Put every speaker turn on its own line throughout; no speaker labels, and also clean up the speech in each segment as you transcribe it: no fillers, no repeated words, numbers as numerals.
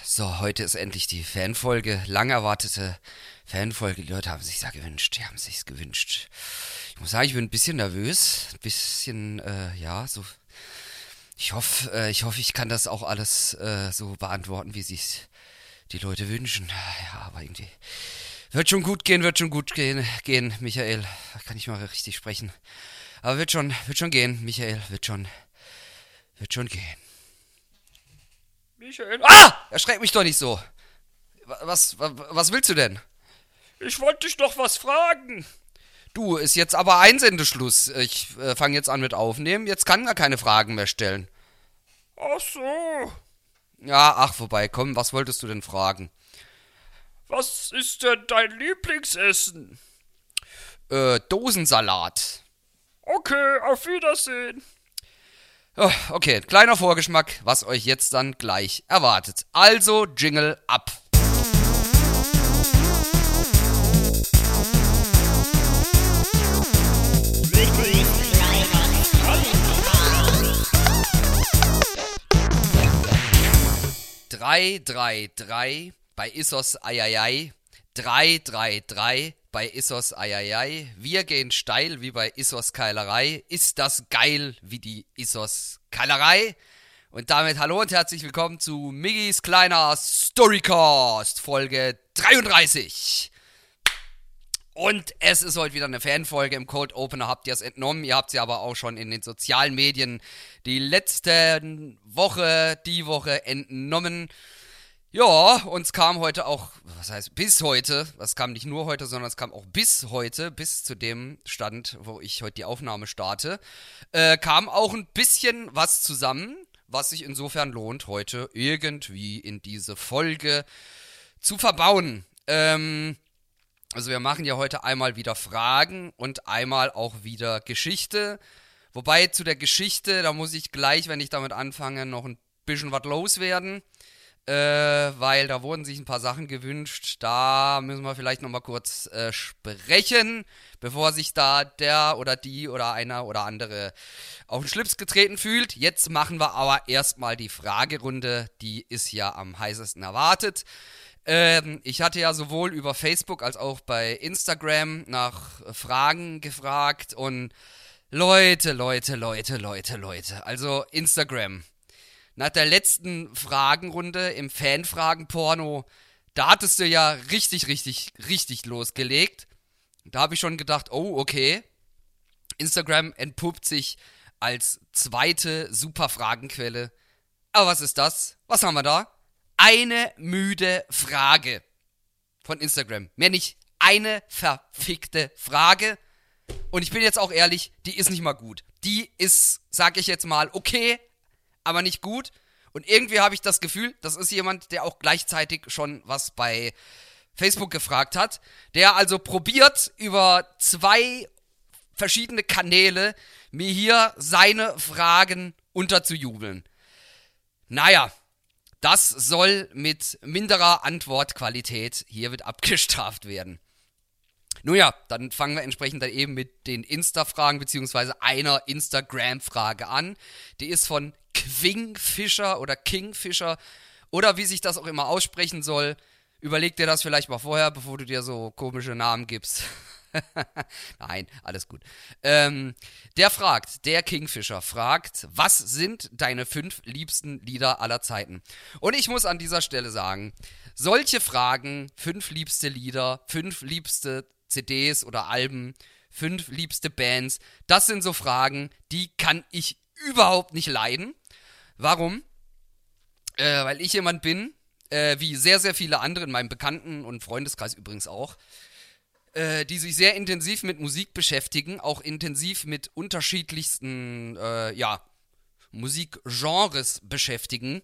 So, heute ist endlich die Fanfolge, lang erwartete Fanfolge. Die Leute haben sich da gewünscht, die haben sich's gewünscht. Ich muss sagen, ich bin ein bisschen nervös, ein bisschen, ja, so. Ich hoffe, ich kann das auch alles so beantworten, wie sich's die Leute wünschen. Ja, aber irgendwie wird schon gut gehen, Michael. Kann ich mal richtig sprechen. Aber wird schon gehen, Michael, wird schon gehen.
Michael,
Erschreck mich doch nicht so. Was willst du denn?
ich wollte dich noch was fragen.
Du, ist jetzt aber Einsendeschluss. Ich fange jetzt an mit Aufnehmen. Jetzt kann er keine Fragen mehr stellen.
Ach so.
Ja, ach, vorbei. Komm, was wolltest du denn fragen?
Was ist denn dein Lieblingsessen?
Dosensalat.
Okay, auf Wiedersehen.
Oh, okay, kleiner Vorgeschmack, was euch jetzt dann gleich erwartet. Also, Jingle ab. Drei, drei, drei bei Issos Eieiei. 333 bei Issos Eieiei. Wir gehen steil wie bei Issos Keilerei. Ist das geil wie die Issos Keilerei? Und damit hallo und herzlich willkommen zu Miggis kleiner Storycast, Folge 33. Und es ist heute wieder eine Fanfolge. Im Cold Opener habt ihr es entnommen. Ihr habt sie aber auch schon in den sozialen Medien die Woche entnommen. Ja, uns kam heute auch, was heißt bis heute, das kam nicht nur heute, sondern es kam auch bis heute, bis zu dem Stand, wo ich heute die Aufnahme starte, kam auch ein bisschen was zusammen, was sich insofern lohnt, heute irgendwie in diese Folge zu verbauen. Also wir machen ja heute einmal wieder Fragen und einmal auch wieder Geschichte. Wobei zu der Geschichte, da muss ich gleich, wenn ich damit anfange, noch ein bisschen was loswerden. Weil da wurden sich ein paar Sachen gewünscht. Da müssen wir vielleicht nochmal kurz sprechen, bevor sich da der oder die oder einer oder andere auf den Schlips getreten fühlt. Jetzt machen wir aber erstmal die Fragerunde. Die ist ja am heißesten erwartet. Ich hatte ja sowohl über Facebook als auch bei Instagram nach Fragen gefragt und Leute. Also Instagram. Nach der letzten Fragenrunde im Fanfragen-Porno, da hattest du ja richtig losgelegt. Da habe ich schon gedacht, oh, okay. Instagram entpuppt sich als zweite Super-Fragenquelle. Aber was ist das? Was haben wir da? Eine müde Frage von Instagram. Mehr nicht, eine verfickte Frage. Und ich bin jetzt auch ehrlich, die ist nicht mal gut. Die ist, sag ich jetzt mal, okay, aber nicht gut. Und irgendwie habe ich das Gefühl, das ist jemand, der auch gleichzeitig schon was bei Facebook gefragt hat, der also probiert, über zwei verschiedene Kanäle mir hier seine Fragen unterzujubeln. Naja, das soll mit minderer Antwortqualität hiermit abgestraft werden. Nun ja, dann fangen wir entsprechend dann eben mit den Insta-Fragen beziehungsweise einer Instagram-Frage an. Die ist von Quingfisher oder Kingfisher oder wie sich das auch immer aussprechen soll. Überleg dir das vielleicht mal vorher, bevor du dir so komische Namen gibst. Nein, alles gut. Der Kingfisher fragt, was sind deine 5 liebsten Lieder aller Zeiten? Und ich muss an dieser Stelle sagen, solche Fragen, 5 liebste Lieder, 5 liebste CDs oder Alben, 5 liebste Bands, das sind so Fragen, die kann ich überhaupt nicht leiden. Warum? Weil ich jemand bin, wie sehr viele andere in meinem Bekannten- und Freundeskreis übrigens auch, die sich sehr intensiv mit Musik beschäftigen, auch intensiv mit unterschiedlichsten, Musikgenres beschäftigen,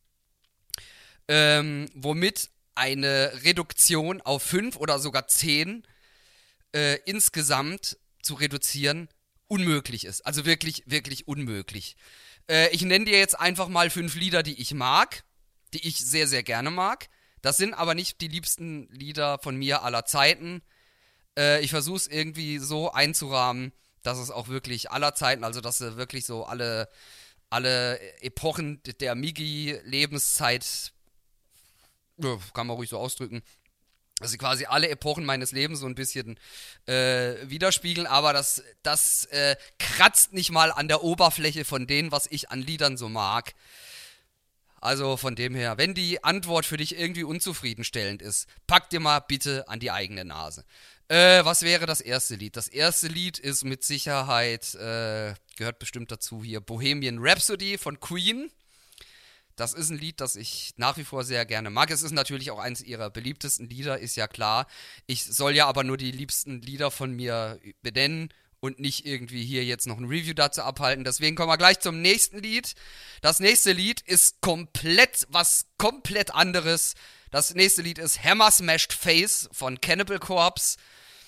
womit eine Reduktion auf 5 oder sogar 10 insgesamt zu reduzieren unmöglich ist. Also wirklich unmöglich. Ich nenne dir jetzt einfach mal 5 Lieder, die ich mag, die ich sehr gerne mag. Das sind aber nicht die liebsten Lieder von mir aller Zeiten. Ich versuche es irgendwie so einzurahmen, dass es auch wirklich aller Zeiten, also dass sie wirklich so alle Epochen der Migi-Lebenszeit Ja, kann man ruhig so ausdrücken. Also quasi alle Epochen meines Lebens so ein bisschen widerspiegeln, aber das kratzt nicht mal an der Oberfläche von dem, was ich an Liedern so mag. Also von dem her, wenn die Antwort für dich irgendwie unzufriedenstellend ist, pack dir mal bitte an die eigene Nase. Was wäre das erste Lied? Das erste Lied ist mit Sicherheit, gehört bestimmt dazu hier, Bohemian Rhapsody von Queen. Das ist ein Lied, das ich nach wie vor sehr gerne mag. Es ist natürlich auch eines ihrer beliebtesten Lieder, ist ja klar. Ich soll ja aber nur die liebsten Lieder von mir benennen und nicht irgendwie hier jetzt noch ein Review dazu abhalten. Deswegen kommen wir gleich zum nächsten Lied. Das nächste Lied ist was komplett anderes. Das nächste Lied ist Hammer Smashed Face von Cannibal Corpse.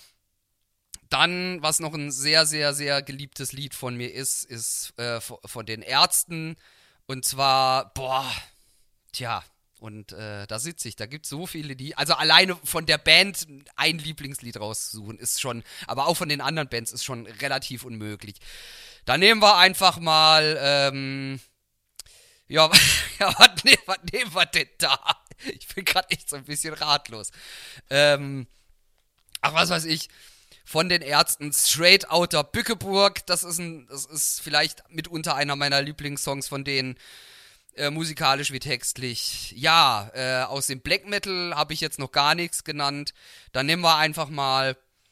Dann, was noch ein sehr, sehr, sehr geliebtes Lied von mir ist von den Ärzten. Und zwar, da sitze ich, da gibt es so viele Lieder. Also alleine von der Band ein Lieblingslied rauszusuchen ist schon, aber auch von den anderen Bands ist schon relativ unmöglich. Dann nehmen wir einfach mal, was nehmen wir denn da? Ich bin gerade echt so ein bisschen ratlos. Was weiß ich. Von den Ärzten Straight Outta Bückeburg. Das ist vielleicht mitunter einer meiner Lieblingssongs von denen, musikalisch wie textlich. Ja, aus dem Black Metal habe ich jetzt noch gar nichts genannt. Dann nehmen wir einfach mal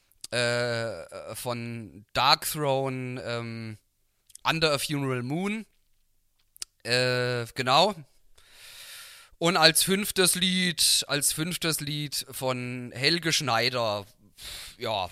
von Dark Throne Under a Funeral Moon. Genau. Und als fünftes Lied von Helge Schneider. Ja,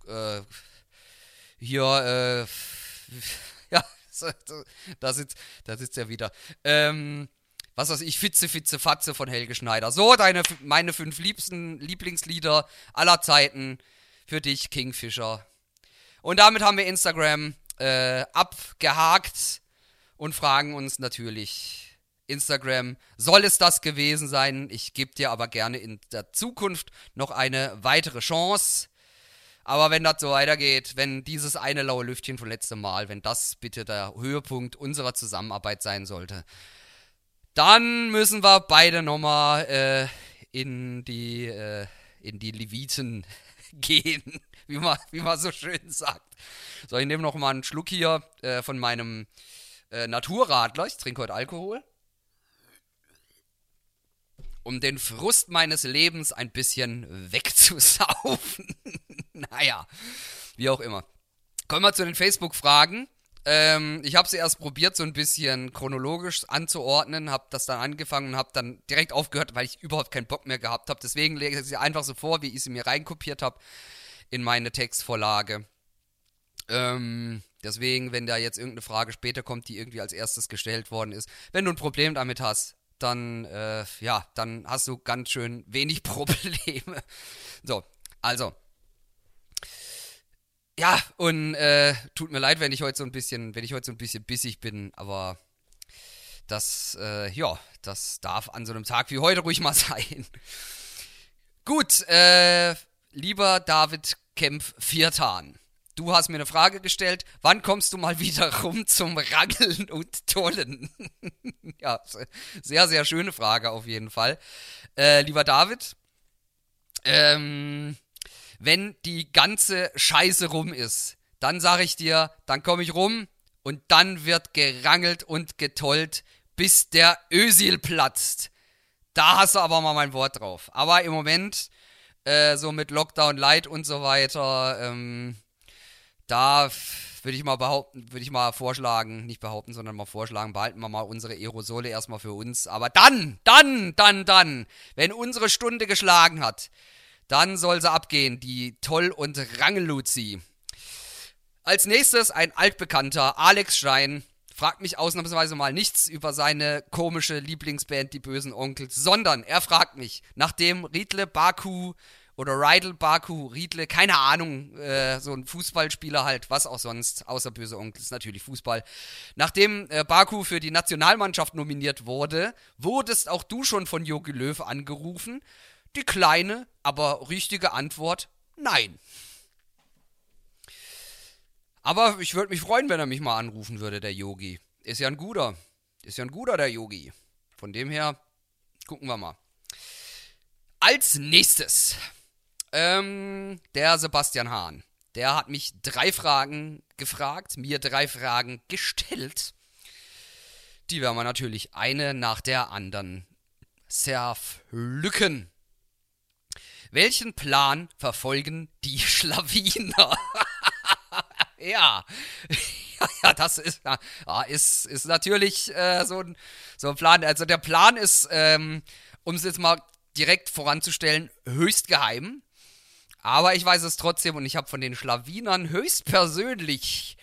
hier, ja, da sitzt er wieder. Was weiß ich, Fitze, Fatze von Helge Schneider. So, meine 5 liebsten Lieblingslieder aller Zeiten für dich, Kingfisher. Und damit haben wir Instagram abgehakt und fragen uns natürlich, Instagram, soll es das gewesen sein? Ich gebe dir aber gerne in der Zukunft noch eine weitere Chance. Aber wenn das so weitergeht, wenn dieses eine laue Lüftchen von letztem Mal, wenn das bitte der Höhepunkt unserer Zusammenarbeit sein sollte, dann müssen wir beide nochmal in die Leviten gehen, wie man so schön sagt. So, ich nehme nochmal einen Schluck hier von meinem Naturradler. Ich trinke heute Alkohol. Um den Frust meines Lebens ein bisschen wegzusaufen. Naja, wie auch immer. Kommen wir zu den Facebook-Fragen. Ich habe sie erst probiert, so ein bisschen chronologisch anzuordnen, habe das dann angefangen und habe dann direkt aufgehört, weil ich überhaupt keinen Bock mehr gehabt habe. Deswegen lege ich sie einfach so vor, wie ich sie mir reinkopiert habe in meine Textvorlage. Deswegen, wenn da jetzt irgendeine Frage später kommt, die irgendwie als erstes gestellt worden ist, wenn du ein Problem damit hast, dann hast du ganz schön wenig Probleme. So, also. Ja, und tut mir leid, wenn ich heute so ein bisschen bissig bin, aber das darf an so einem Tag wie heute ruhig mal sein. Gut, lieber David Kempf-Viertan. Du hast mir eine Frage gestellt, wann kommst du mal wieder rum zum Rangeln und Tollen? Ja, sehr, sehr schöne Frage auf jeden Fall. Lieber David, wenn die ganze Scheiße rum ist, dann sage ich dir, dann komme ich rum und dann wird gerangelt und getollt, bis der Ösil platzt. Da hast du aber mal mein Wort drauf. Aber im Moment, so mit Lockdown Light und so weiter, da würde ich mal vorschlagen, nicht behaupten, sondern mal vorschlagen, behalten wir mal unsere Aerosole erstmal für uns. Aber dann, wenn unsere Stunde geschlagen hat, dann soll sie abgehen, die Toll- und Rangeluzi. Als nächstes ein altbekannter, Alex Stein, fragt mich ausnahmsweise mal nichts über seine komische Lieblingsband, die Bösen Onkels, sondern er fragt mich, nachdem Riedle Baku oder Rydell Baku, Riedle, keine Ahnung, so ein Fußballspieler halt, was auch sonst, außer Böse Onkels, natürlich Fußball. Nachdem Baku für die Nationalmannschaft nominiert wurde, wurdest auch du schon von Jogi Löw angerufen? Die kleine, aber richtige Antwort, nein. Aber ich würde mich freuen, wenn er mich mal anrufen würde, der Yogi. Ist ja ein guter, der Yogi. Von dem her, gucken wir mal. Als nächstes, der Sebastian Hahn. Der hat mich 3 Fragen gefragt, mir 3 Fragen gestellt. Die werden wir natürlich eine nach der anderen zerpflücken. Welchen Plan verfolgen die Schlawiner? Ja, das ist natürlich so ein Plan. Also der Plan ist, um es jetzt mal direkt voranzustellen, höchst geheim. Aber ich weiß es trotzdem und ich habe von den Schlawinern höchstpersönlich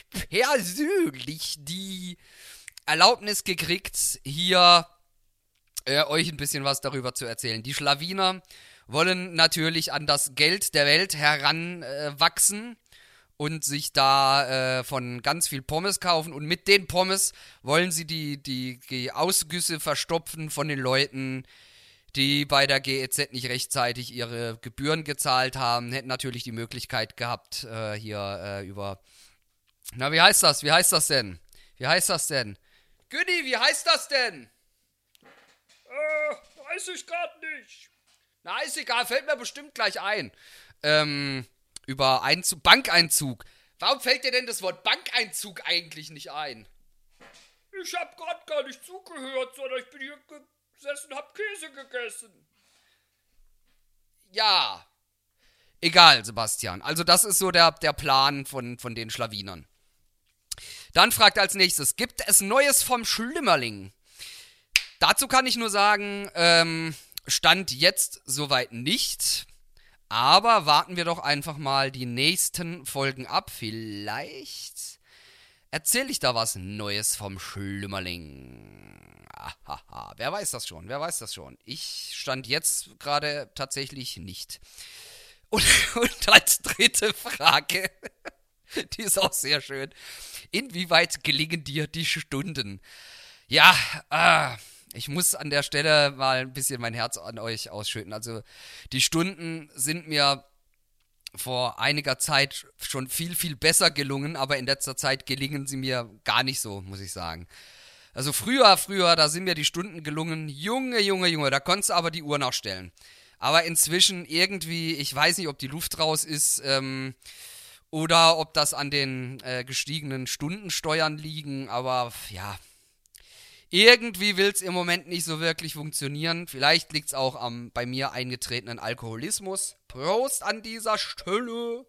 die Erlaubnis gekriegt, hier euch ein bisschen was darüber zu erzählen. Die Schlawiner wollen natürlich an das Geld der Welt heranwachsen und sich da von ganz viel Pommes kaufen. Und mit den Pommes wollen sie die Ausgüsse verstopfen von den Leuten, die bei der GEZ nicht rechtzeitig ihre Gebühren gezahlt haben. Hätten natürlich die Möglichkeit gehabt, über... Na, wie heißt das? Wie heißt das denn? Güdi, wie heißt das denn?
Weiß ich grad nicht.
Na, ist egal, fällt mir bestimmt gleich ein. Über Bankeinzug. Warum fällt dir denn das Wort Bankeinzug eigentlich nicht ein?
Ich hab grad gar nicht zugehört, sondern ich bin hier gesessen, hab Käse gegessen.
Ja. Egal, Sebastian. Also das ist so der Plan von den Schlawinern. Dann fragt er als nächstes, gibt es Neues vom Schlimmerling? Dazu kann ich nur sagen, Stand jetzt soweit nicht. Aber warten wir doch einfach mal die nächsten Folgen ab. Vielleicht erzähle ich da was Neues vom Schlimmerling. Ahaha, wer weiß das schon. Ich stand jetzt gerade tatsächlich nicht. Und als dritte Frage, die ist auch sehr schön. Inwieweit gelingen dir die Stunden? Ja, ich muss an der Stelle mal ein bisschen mein Herz an euch ausschütten. Also die Stunden sind mir vor einiger Zeit schon viel, viel besser gelungen, aber in letzter Zeit gelingen sie mir gar nicht so, muss ich sagen. Also früher, da sind mir die Stunden gelungen. Junge, da konntest du aber die Uhr nachstellen. Aber inzwischen irgendwie, ich weiß nicht, ob die Luft raus ist, oder ob das an den gestiegenen Stundensteuern liegen, aber ja, irgendwie will es im Moment nicht so wirklich funktionieren. Vielleicht liegt es auch am bei mir eingetretenen Alkoholismus. Prost an dieser Stelle.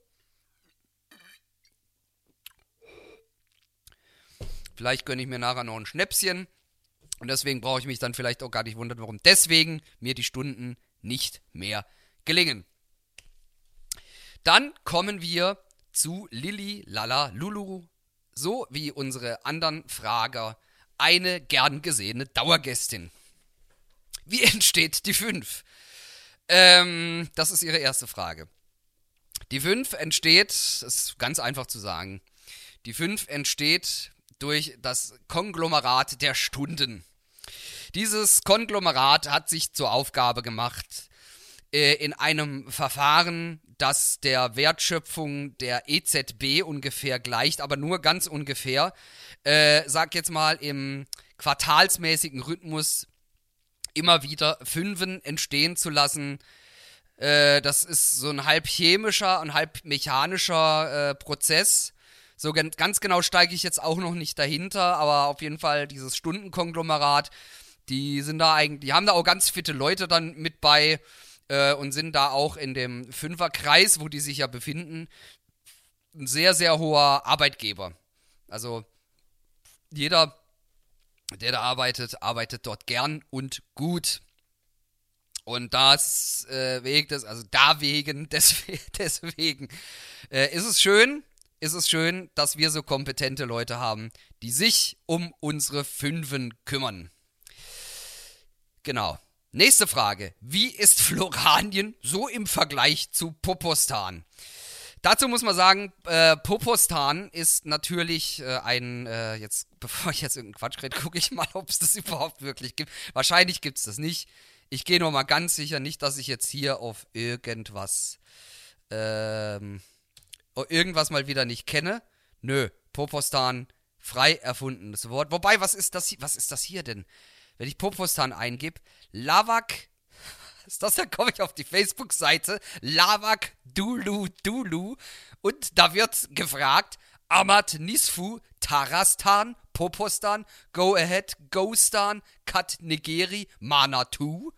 Vielleicht gönne ich mir nachher noch ein Schnäpschen. Und deswegen brauche ich mich dann vielleicht auch gar nicht wundern, warum deswegen mir die Stunden nicht mehr gelingen. Dann kommen wir zu Lilli, Lala, Lulu, so wie unsere anderen Frager, eine gern gesehene Dauergästin. Wie entsteht die 5? Das ist ihre erste Frage. Die 5 entsteht, das ist ganz einfach zu sagen, die 5 entsteht durch das Konglomerat der Stunden. Dieses Konglomerat hat sich zur Aufgabe gemacht, in einem Verfahren, das der Wertschöpfung der EZB ungefähr gleicht, aber nur ganz ungefähr, sag jetzt mal im quartalsmäßigen Rhythmus immer wieder Fünfen entstehen zu lassen. Das ist so ein halb chemischer und halb mechanischer Prozess. So ganz genau steige ich jetzt auch noch nicht dahinter, aber auf jeden Fall dieses Stundenkonglomerat, die haben da auch ganz fitte Leute dann mit bei und sind da auch in dem Fünferkreis, wo die sich ja befinden, ein sehr, sehr hoher Arbeitgeber. Also jeder, der da arbeitet dort gern und gut. Und deswegen ist es schön, dass wir so kompetente Leute haben, die sich um unsere Fünfen kümmern. Genau. Nächste Frage. Wie ist Floranien so im Vergleich zu Popostan? Dazu muss man sagen, Popostan ist natürlich jetzt, bevor ich jetzt irgendeinen Quatsch rede, gucke ich mal, ob es das überhaupt wirklich gibt. Wahrscheinlich gibt es das nicht. Ich gehe nur mal ganz sicher, nicht, dass ich jetzt hier auf irgendwas mal wieder nicht kenne. Nö, Popostan, frei erfundenes Wort. Wobei, was ist das hier denn? Wenn ich Popostan eingebe, Lavak Dann komme ich auf die Facebook-Seite Lavak Dulu Dulu und da wird gefragt, Amat Nisfu, Tarastan, Popostan, Go Ahead, Gostan, Kat Negeri, Manatu.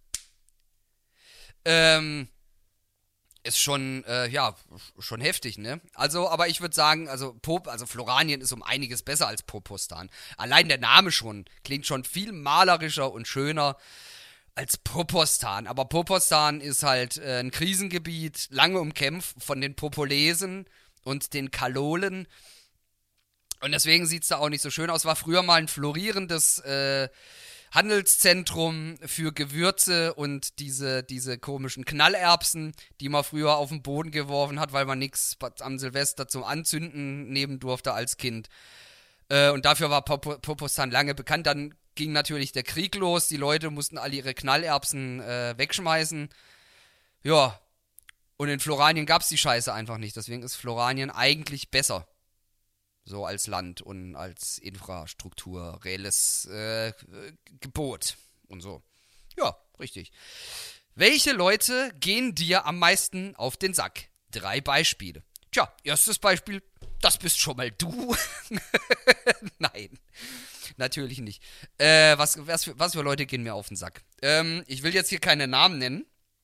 Ist schon, schon heftig, ne? Also, aber ich würde sagen, also Floranien ist um einiges besser als Popostan. Allein der Name schon klingt schon viel malerischer und schöner als Popostan. Aber Popostan ist halt ein Krisengebiet, lange umkämpft von den Popolesen und den Kalolen. Und deswegen sieht es da auch nicht so schön aus. War früher mal ein florierendes Handelszentrum für Gewürze und diese komischen Knallerbsen, die man früher auf den Boden geworfen hat, weil man nichts am Silvester zum Anzünden nehmen durfte als Kind. Und dafür war Popostan lange bekannt. Dann ging natürlich der Krieg los. Die Leute mussten alle ihre Knallerbsen wegschmeißen. Ja, und in Floranien gab es die Scheiße einfach nicht. Deswegen ist Floranien eigentlich besser. So als Land und als infrastrukturelles Gebot und so. Ja, richtig. Welche Leute gehen dir am meisten auf den Sack? 3 Beispiele. Tja, erstes Beispiel, das bist schon mal du. Nein, natürlich nicht. Was für Leute gehen mir auf den Sack? Ich will jetzt hier keine Namen nennen.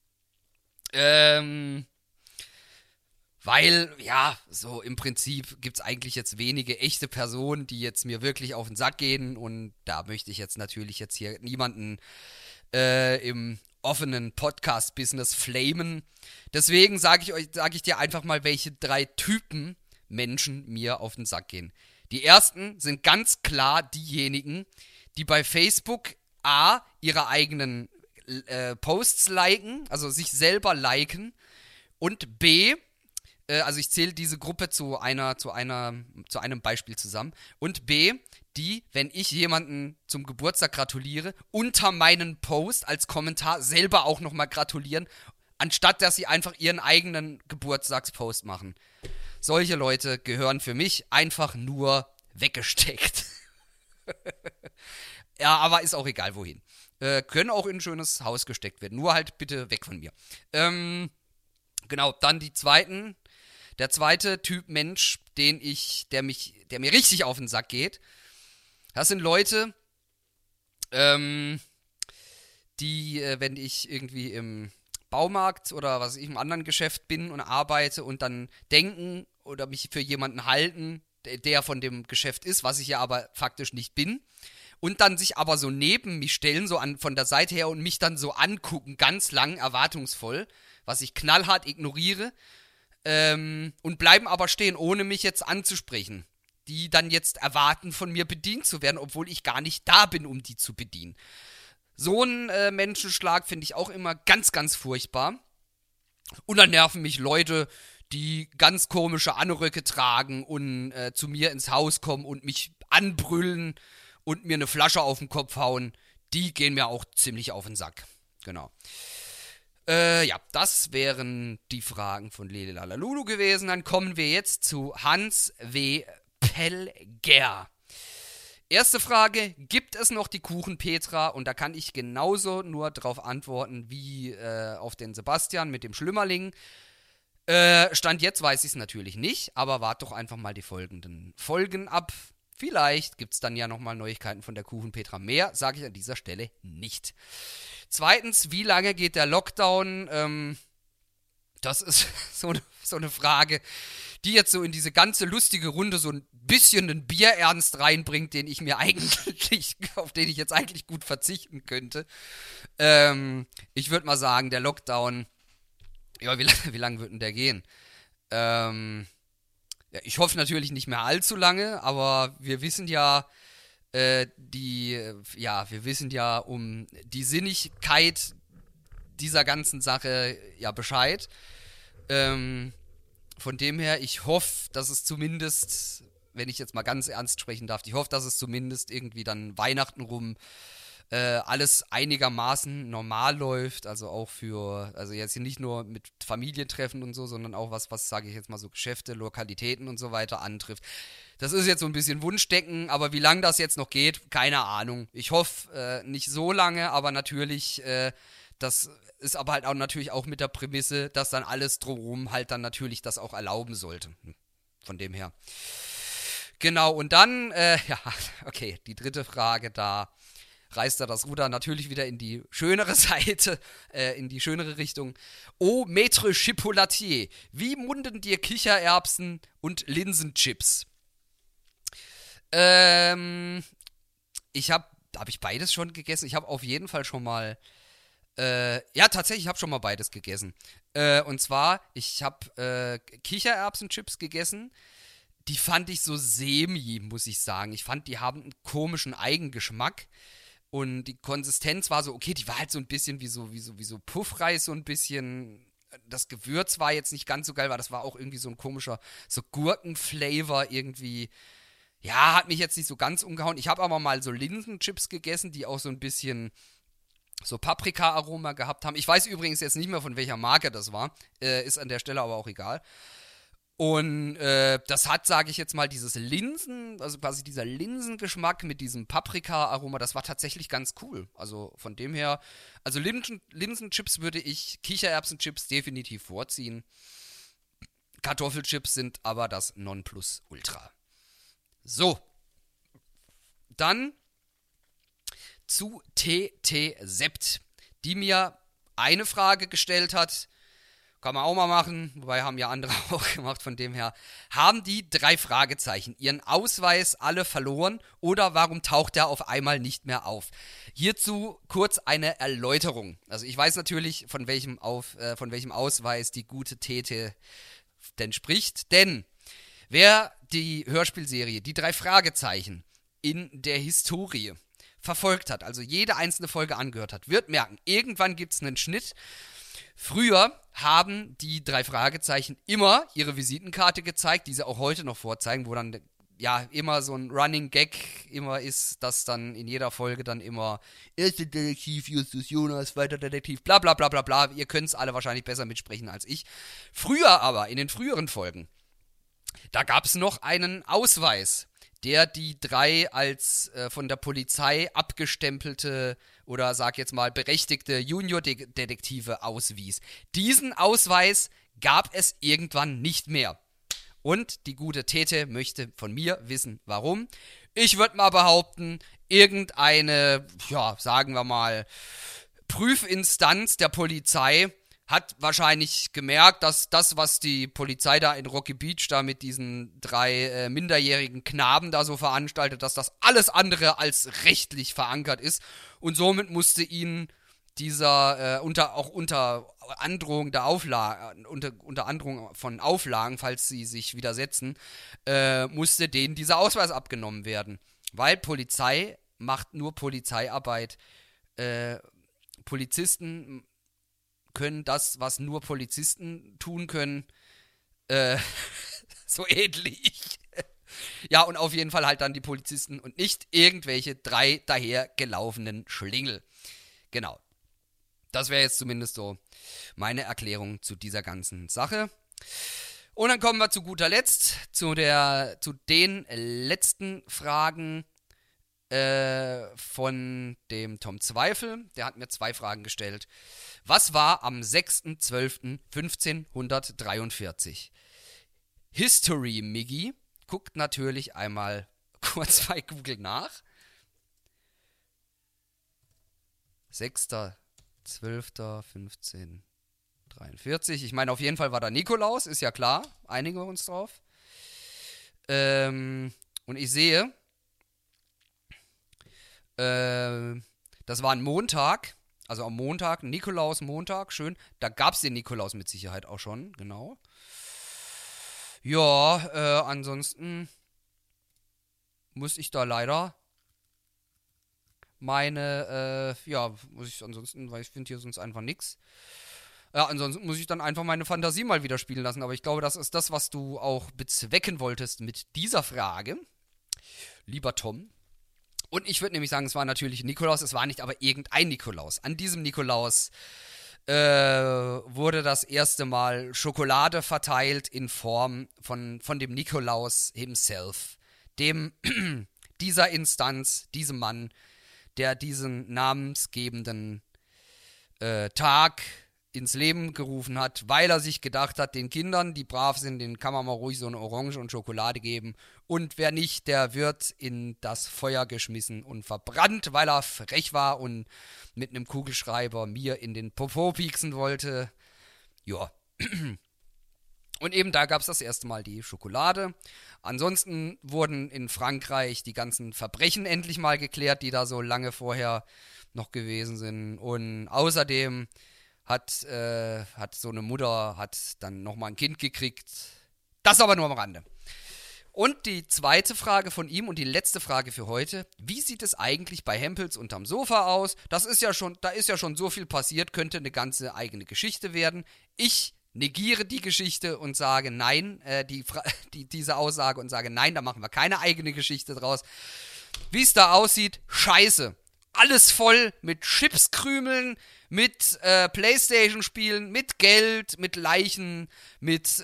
Weil, ja, so im Prinzip gibt es eigentlich jetzt wenige echte Personen, die jetzt mir wirklich auf den Sack gehen. Und da möchte ich jetzt natürlich jetzt hier niemanden im offenen Podcast-Business flamen. Deswegen sage ich dir einfach mal, welche 3 Typen Menschen mir auf den Sack gehen. Die ersten sind ganz klar diejenigen, die bei Facebook ihre eigenen Posts liken, also sich selber liken, und B, also ich zähle diese Gruppe zu einem Beispiel zusammen. Und B, die, wenn ich jemanden zum Geburtstag gratuliere, unter meinen Post als Kommentar selber auch nochmal gratulieren, anstatt dass sie einfach ihren eigenen Geburtstagspost machen. Solche Leute gehören für mich einfach nur weggesteckt. Ja, aber ist auch egal wohin. Können auch in ein schönes Haus gesteckt werden. Nur halt bitte weg von mir. Genau, dann der zweite Typ Mensch, der mir richtig auf den Sack geht, das sind Leute, die, wenn ich irgendwie im Baumarkt oder was ich im anderen Geschäft bin und arbeite und dann denken oder mich für jemanden halten, der von dem Geschäft ist, was ich ja aber faktisch nicht bin, und dann sich aber so neben mich stellen, so von der Seite her und mich dann so angucken, ganz lang, erwartungsvoll, was ich knallhart ignoriere, und bleiben aber stehen, ohne mich jetzt anzusprechen. Die dann jetzt erwarten, von mir bedient zu werden, obwohl ich gar nicht da bin, um die zu bedienen. So ein Menschenschlag finde ich auch immer ganz, ganz furchtbar. Und dann nerven mich Leute, die ganz komische Anoröcke tragen und zu mir ins Haus kommen und mich anbrüllen und mir eine Flasche auf den Kopf hauen. Die gehen mir auch ziemlich auf den Sack. Genau. Ja, das wären die Fragen von Lele Lalalulu gewesen. Dann kommen wir jetzt zu Hans W. Pelger. Erste Frage, gibt es noch die Kuchen-Petra? Und da kann ich genauso nur drauf antworten wie auf den Sebastian mit dem Schlümmerling. Stand jetzt weiß ich es natürlich nicht, aber wart doch einfach mal die folgenden Folgen ab. Vielleicht gibt es dann ja nochmal Neuigkeiten von der Kuchen-Petra. Mehr sage ich an dieser Stelle nicht. Zweitens, wie lange geht der Lockdown? Das ist so eine Frage, die jetzt so in diese ganze lustige Runde so ein bisschen einen Bierernst reinbringt, auf den ich jetzt eigentlich gut verzichten könnte. Ich würde mal sagen, der Lockdown, ja, wie lange wird denn der gehen? Ja, ich hoffe natürlich nicht mehr allzu lange, aber wir wissen ja, wir wissen ja um die Sinnigkeit dieser ganzen Sache ja Bescheid. Von dem her, ich hoffe, dass es zumindest, wenn ich jetzt mal ganz ernst sprechen darf, ich hoffe, dass es zumindest irgendwie dann Weihnachten rum alles einigermaßen normal läuft, also jetzt hier nicht nur mit Familientreffen und so, sondern auch was sage ich jetzt mal so Geschäfte, Lokalitäten und so weiter antrifft. Das ist jetzt so ein bisschen Wunschdenken, aber wie lange das jetzt noch geht, keine Ahnung. Ich hoffe nicht so lange, aber natürlich Das ist aber halt auch natürlich auch mit der Prämisse, dass dann alles drumherum halt dann natürlich das auch erlauben sollte. Von dem her. Genau, und dann, ja, okay, die dritte Frage, da reißt er das Ruder natürlich wieder in die schönere Seite, in die schönere Richtung. Oh, Maître Chipolatier, wie munden dir Kichererbsen und Linsenchips? Habe ich beides schon gegessen? Ich habe auf jeden Fall schon mal, ja, tatsächlich, ich habe schon mal beides gegessen. Und zwar, ich habe Kichererbsenchips gegessen. Die fand ich so semi, muss ich sagen. Ich fand, die haben einen komischen Eigengeschmack. Und die Konsistenz war so, okay, die war halt so ein bisschen wie so Puffreis, so ein bisschen. Das Gewürz war jetzt nicht ganz so geil, weil das war auch irgendwie so ein komischer, so Gurkenflavor irgendwie. Ja, hat mich jetzt nicht so ganz umgehauen. Ich habe aber mal so Linsenchips gegessen, die auch so ein bisschen so Paprika-Aroma gehabt haben. Ich weiß übrigens jetzt nicht mehr, von welcher Marke das war. Ist an der Stelle aber auch egal. Und das hat, sage ich jetzt mal, dieses Linsen, also quasi dieser Linsengeschmack mit diesem Paprika-Aroma, das war tatsächlich ganz cool. Also von dem her, also Linsenchips würde ich Kichererbsenchips definitiv vorziehen. Kartoffelchips sind aber das Nonplusultra. So, dann zu TT Sept, die mir eine Frage gestellt hat. Kann man auch mal machen, wobei haben ja andere auch gemacht, von dem her. Haben die 3 Fragezeichen ihren Ausweis alle verloren oder warum taucht er auf einmal nicht mehr auf? Hierzu kurz eine Erläuterung. Also ich weiß natürlich, von welchem Ausweis die gute Tete denn spricht, denn wer die Hörspielserie, die 3 Fragezeichen in der Historie verfolgt hat, also jede einzelne Folge angehört hat, wird merken, irgendwann gibt es einen Schnitt. Früher haben die 3 Fragezeichen immer ihre Visitenkarte gezeigt, die sie auch heute noch vorzeigen, wo dann ja immer so ein Running Gag immer ist, dass dann in jeder Folge dann immer erster Detektiv Justus Jonas, zweiter Detektiv, bla bla bla bla bla. Ihr könnt es alle wahrscheinlich besser mitsprechen als ich. Früher aber, in den früheren Folgen, da gab es noch einen Ausweis, der die 3 als von der Polizei abgestempelte oder sag jetzt mal berechtigte Junior-Detektive auswies. Diesen Ausweis gab es irgendwann nicht mehr. Und die gute Tete möchte von mir wissen, warum. Ich würde mal behaupten, irgendeine, ja, sagen wir mal, Prüfinstanz der Polizei hat wahrscheinlich gemerkt, dass das, was die Polizei da in Rocky Beach da mit diesen 3 minderjährigen Knaben da so veranstaltet, dass das alles andere als rechtlich verankert ist. Und somit musste ihnen dieser, unter Androhung der Auflagen, unter Androhung von Auflagen, falls sie sich widersetzen, musste denen dieser Ausweis abgenommen werden. Weil Polizei macht nur Polizeiarbeit. Polizisten können das, was nur Polizisten tun können, so ähnlich. Ja, und auf jeden Fall halt dann die Polizisten und nicht irgendwelche 3 dahergelaufenen Schlingel. Genau. Das wäre jetzt zumindest so meine Erklärung zu dieser ganzen Sache. Und dann kommen wir zu guter Letzt zu den letzten Fragen von dem Tom Zweifel. Der hat mir 2 Fragen gestellt. Was war am 6.12.1543? History Miggy guckt natürlich einmal kurz bei Google nach. 6.12.1543. Ich meine, auf jeden Fall war da Nikolaus, ist ja klar. Einigen wir uns drauf. Und ich sehe, das war ein Montag, also am Montag, Nikolaus-Montag, schön. Da gab es den Nikolaus mit Sicherheit auch schon, genau. Ja, ansonsten muss ich da leider weil ich finde hier sonst einfach nix. Ja, ansonsten muss ich dann einfach meine Fantasie mal wieder spielen lassen, aber ich glaube, das ist das, was du auch bezwecken wolltest mit dieser Frage, lieber Tom. Und ich würde nämlich sagen, es war natürlich Nikolaus, es war nicht aber irgendein Nikolaus. An diesem Nikolaus wurde das erste Mal Schokolade verteilt in Form von dem Nikolaus himself. Dieser Instanz, diesem Mann, der diesen namensgebenden Tag ins Leben gerufen hat, weil er sich gedacht hat, den Kindern, die brav sind, denen kann man mal ruhig so eine Orange und Schokolade geben. Und wer nicht, der wird in das Feuer geschmissen und verbrannt, weil er frech war und mit einem Kugelschreiber mir in den Popo pieksen wollte. Ja. Und eben da gab es das erste Mal die Schokolade. Ansonsten wurden in Frankreich die ganzen Verbrechen endlich mal geklärt, die da so lange vorher noch gewesen sind. Und außerdem hat so eine Mutter dann nochmal ein Kind gekriegt. Das aber nur am Rande. Und die zweite Frage von ihm und die letzte Frage für heute. Wie sieht es eigentlich bei Hempels unterm Sofa aus? Da ist ja schon so viel passiert, könnte eine ganze eigene Geschichte werden. Ich negiere die Geschichte und sage nein, diese Aussage und sage nein, da machen wir keine eigene Geschichte draus. Wie es da aussieht, scheiße. Alles voll mit Chipskrümeln, mit Playstation-Spielen, mit Geld, mit Leichen, mit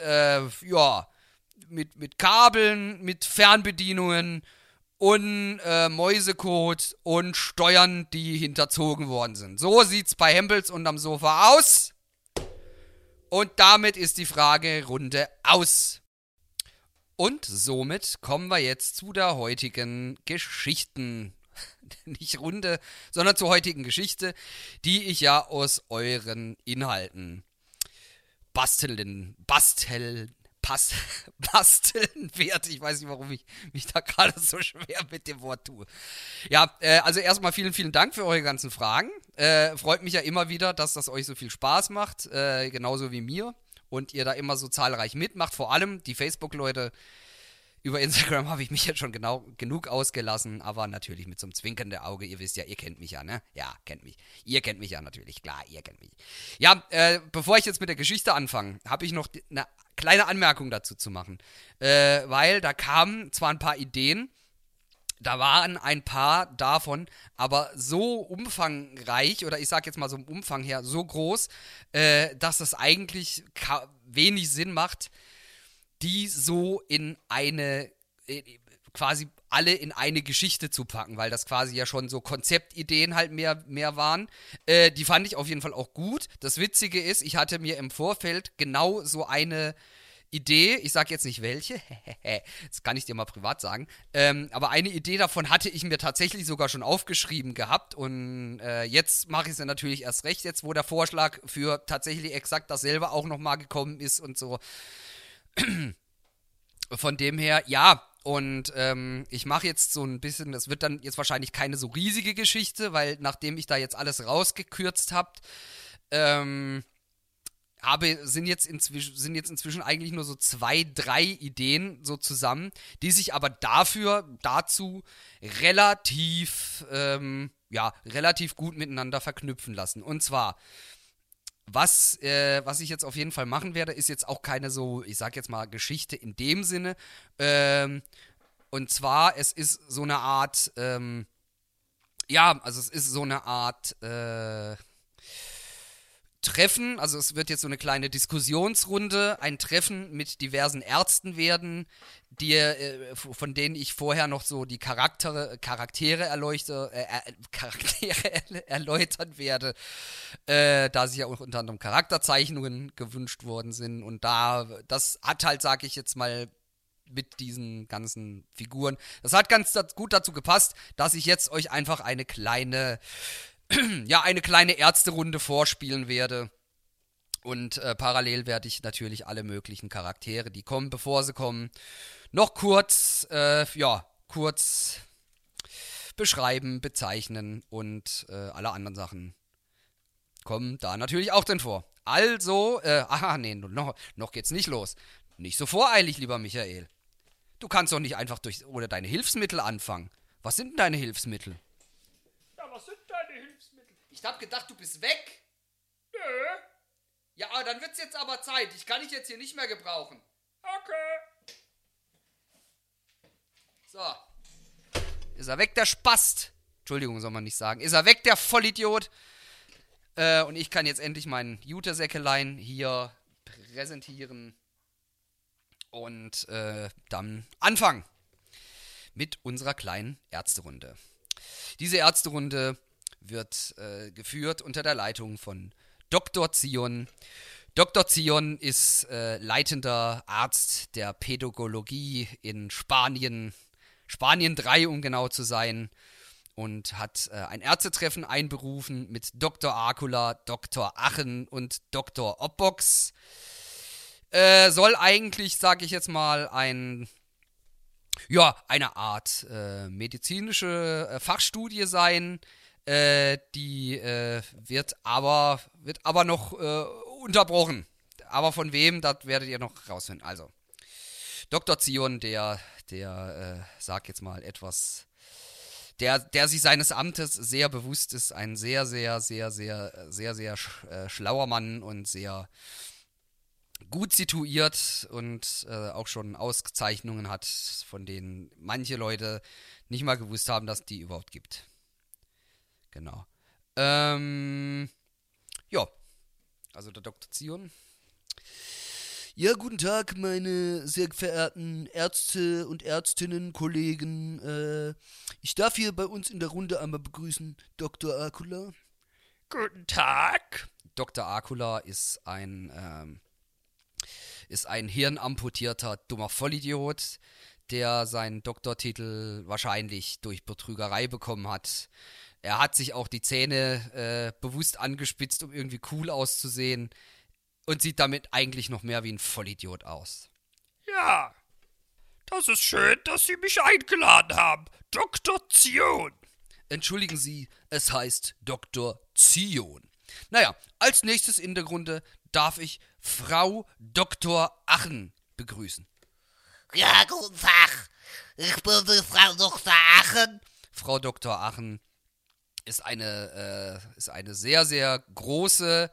Kabeln, mit Fernbedienungen und Mäusecode und Steuern, die hinterzogen worden sind. So sieht's bei Hempels unterm Sofa aus. Und damit ist die Fragerunde aus. Und somit kommen wir jetzt zu der heutigen nicht Runde, sondern zur heutigen Geschichte, die ich ja aus euren Inhalten basteln werde. Ich weiß nicht, warum ich mich da gerade so schwer mit dem Wort tue. Ja, also erstmal vielen, vielen Dank für eure ganzen Fragen. Freut mich ja immer wieder, dass das euch so viel Spaß macht, genauso wie mir. Und ihr da immer so zahlreich mitmacht. Vor allem die Facebook-Leute. Über Instagram habe ich mich jetzt schon genug ausgelassen, aber natürlich mit so einem zwinkernden Auge. Ihr wisst ja, ihr kennt mich ja, ne? Ja, kennt mich. Ihr kennt mich ja natürlich, klar, ihr kennt mich. Ja, bevor ich jetzt mit der Geschichte anfange, habe ich noch eine kleine Anmerkung dazu zu machen. Weil da kamen zwar ein paar Ideen, da waren ein paar davon, aber so umfangreich, oder ich sag jetzt mal so im Umfang her, so groß, dass das eigentlich wenig Sinn macht, die so in quasi alle in eine Geschichte zu packen, weil das quasi ja schon so Konzeptideen halt mehr waren. Die fand ich auf jeden Fall auch gut. Das Witzige ist, ich hatte mir im Vorfeld genau so eine Idee, ich sag jetzt nicht welche, das kann ich dir mal privat sagen, aber eine Idee davon hatte ich mir tatsächlich sogar schon aufgeschrieben gehabt und jetzt mache ich es natürlich erst recht, jetzt wo der Vorschlag für tatsächlich exakt dasselbe auch nochmal gekommen ist und so. Von dem her, ja, und ich mache jetzt so ein bisschen, das wird dann jetzt wahrscheinlich keine so riesige Geschichte, weil nachdem ich da jetzt alles rausgekürzt habe, sind jetzt inzwischen eigentlich nur so 2, 3 Ideen so zusammen, die sich aber dazu relativ gut miteinander verknüpfen lassen. Und zwar was ich jetzt auf jeden Fall machen werde, ist jetzt auch keine so, ich sag jetzt mal, Geschichte in dem Sinne. Und zwar, es ist so eine Art, Treffen, also es wird jetzt so eine kleine Diskussionsrunde, ein Treffen mit diversen Ärzten werden, von denen ich vorher noch so die Charaktere erläutern werde, da sich ja auch unter anderem Charakterzeichnungen gewünscht worden sind und das hat halt, sag ich jetzt mal, mit diesen ganzen Figuren, das hat ganz gut dazu gepasst, dass ich jetzt euch einfach eine kleine Ärzterunde vorspielen werde. Und parallel werde ich natürlich alle möglichen Charaktere, die kommen, bevor sie kommen, noch kurz beschreiben, bezeichnen und alle anderen Sachen kommen da natürlich auch drin vor. Also, noch geht's nicht los. Nicht so voreilig, lieber Michael. Du kannst doch nicht einfach ohne deine Hilfsmittel anfangen. Was sind denn deine Hilfsmittel?
Ja, was sind deine Hilfsmittel?
Ich hab gedacht, du bist weg.
Nö.
Ja, dann wird's jetzt aber Zeit. Ich kann dich jetzt hier nicht mehr gebrauchen.
Okay.
So. Ist er weg, der Spast. Entschuldigung, soll man nicht sagen. Ist er weg, der Vollidiot. Und ich kann jetzt endlich mein Jute-Säckelein hier präsentieren. Und dann anfangen mit unserer kleinen Ärzterunde. Diese Ärzterunde wird geführt unter der Leitung von Dr. Zion. Dr. Zion ist leitender Arzt der Pädagogologie in Spanien 3, um genau zu sein, und hat ein Ärztetreffen einberufen mit Dr. Akula, Dr. Achen und Dr. Opbox. Soll eigentlich, sage ich jetzt mal, eine Art medizinische Fachstudie sein, die wird aber noch unterbrochen. Aber von wem, das werdet ihr noch rausfinden. Also, Dr. Zion, der sag jetzt mal etwas, der sich seines Amtes sehr bewusst ist, ein sehr, sehr, sehr, sehr, sehr, sehr schlauer Mann und sehr gut situiert und auch schon Auszeichnungen hat, von denen manche Leute nicht mal gewusst haben, dass die überhaupt gibt. Genau. Also der Dr. Zion. Ja, guten Tag, meine sehr verehrten Ärzte und Ärztinnen, Kollegen. Ich darf hier bei uns in der Runde einmal begrüßen Dr. Akula.
Guten Tag.
Dr. Akula ist ein hirnamputierter, dummer Vollidiot, der seinen Doktortitel wahrscheinlich durch Betrügerei bekommen hat. Er hat sich auch die Zähne bewusst angespitzt, um irgendwie cool auszusehen, und sieht damit eigentlich noch mehr wie ein Vollidiot aus.
Ja, das ist schön, dass Sie mich eingeladen haben. Dr. Zion.
Entschuldigen Sie, es heißt Dr. Zion. Naja, als nächstes in der Runde darf ich Frau Dr. Achen begrüßen.
Ja, guten Tag. Ich bin die Frau Dr. Achen.
Frau Dr. Achen ist eine sehr, sehr große